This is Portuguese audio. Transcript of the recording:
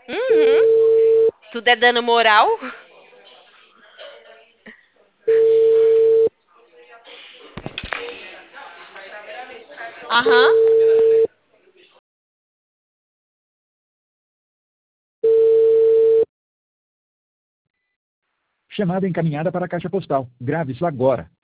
Uhum. Tudo é dando moral? Aham. Chamada encaminhada para a caixa postal. Grave isso agora.